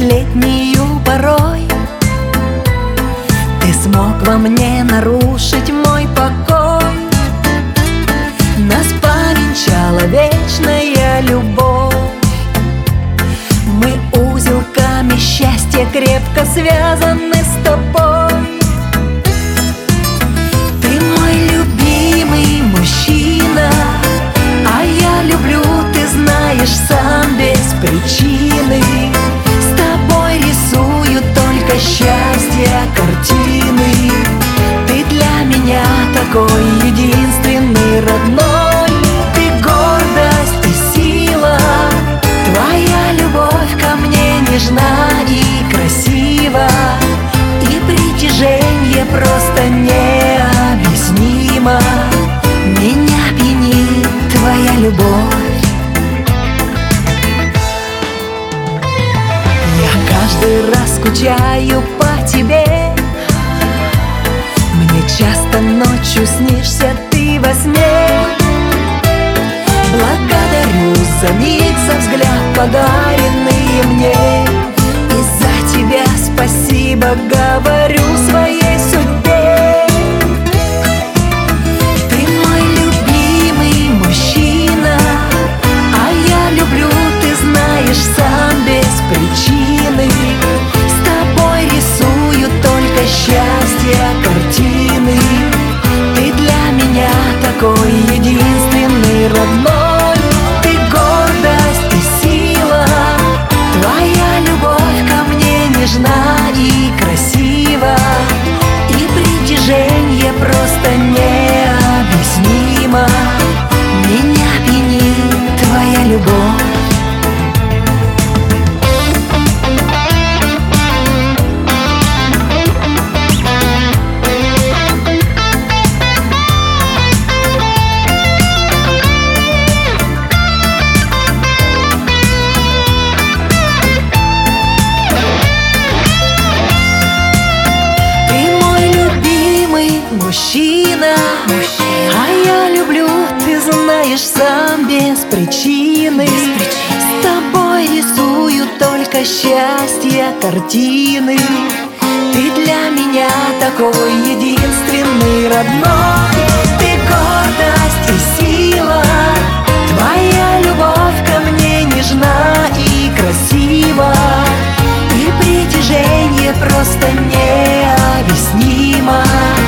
летнюю порой. Ты смог во мне нарушить мой покой. Нас повенчала вечная любовь. Мы узелками счастья крепко связаны с тобой. Ты мой любимый мужчина, а я люблю, ты знаешь, сам без причины. С тобой рисую только счастье картины. Ты для меня такой единственный, родной. Ты гордость и сила. Твоя любовь ко мне нежна и красива. И притяжение просто необъяснимо. Меня пьянит твоя любовь. Я каждый раз скучаю по тебе. Мне часто ночью снишься ты во сне. Благодарю за миг, за взгляд, подаренный мне. И за тебя спасибо говорю своей судьбе. Ты мой любимый мужчина, а я люблю, ты знаешь, сам без причины. С тобой рисую только счастье картины. Ты для меня такой единственный, родной. Ты гордость и сила. Твоя любовь ко мне нежна и красива. И притяжение просто необъяснимо. Меня пьянит твоя любовь. Мужчина, а я люблю, ты знаешь, сам без причины. С тобой рисую только счастье картины. Ты для меня такой единственный, родной. Ты гордость и сила. Твоя любовь ко мне нежна и красива. И притяжение просто необъяснимо.